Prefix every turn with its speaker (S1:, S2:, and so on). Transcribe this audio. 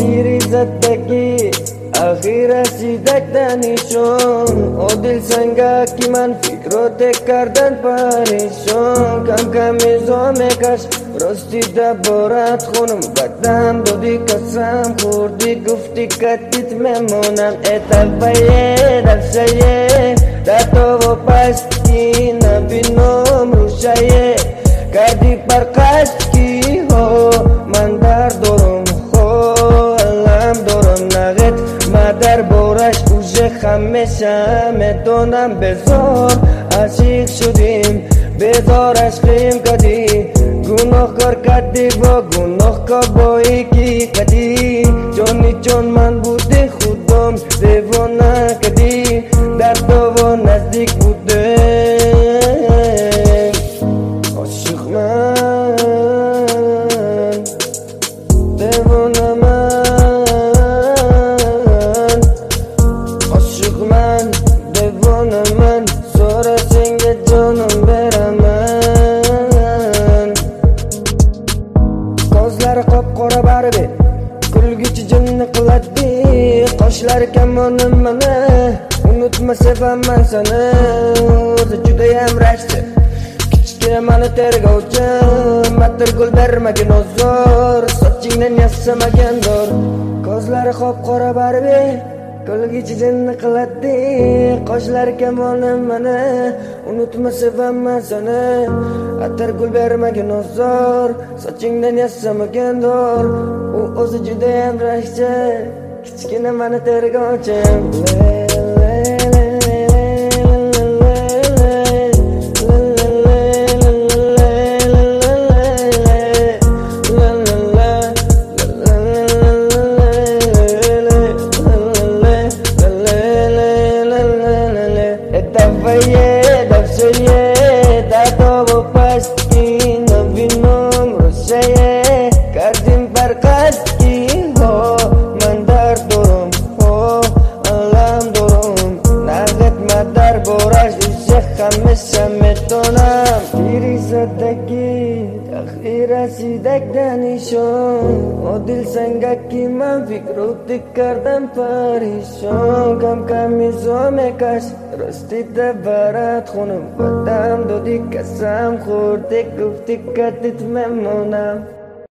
S1: پیری زدگی آخر رسیدگدنیشون او دل سنگکی من فکرات کردن پریشون کم کم میزامه کش راستی دبارت خونم قدم دادی قسم خوردی گفتی کتیت میمونم اتفایه دفشایه در تو و پشتی نبینم روشایه کردی پرقشتی ها من در دارم علم دارم نغت مادر بارش اوژه خمشه میدونم بزار عاشق شدیم بزار عشقیم کدی گناه کار کردی با گناه کا با یکی کدی جانی جان من بوده خودم دیوانه کدی در تو و نزدیک بوده عاشق من دیوانه من عاشق من دیوانه من سورا سنگ جانم برم من ko'zlari qop-qora baribir kulgichi jinni qiladi qoshlari kamonim mana unutma sevaman seni o'zi judayam rashti kichkina mani tergovchi matirgul bermagin ozor sochingdan yasamagan dor ko'zlari qop-qora baribir kulgichi jinni qiladi qoshlari kamonim mana unutma sevaman seni atirgul bermagin ozor sochingdan yasamagan dor u o'zi judayam rashti kichkina mani tergovchi کردیم برقصدی ها من در دارم علم دارم نقد مدر بارش دوشه خمشه میتونم پیری زدگی اخیر رسیدگدنیشون او دل سنگکی من فکروتی کردم پریشون کم کم میزامه کش راستی دبارت خونم قدم دادی قسم خوردی گفتی کتیت میمونم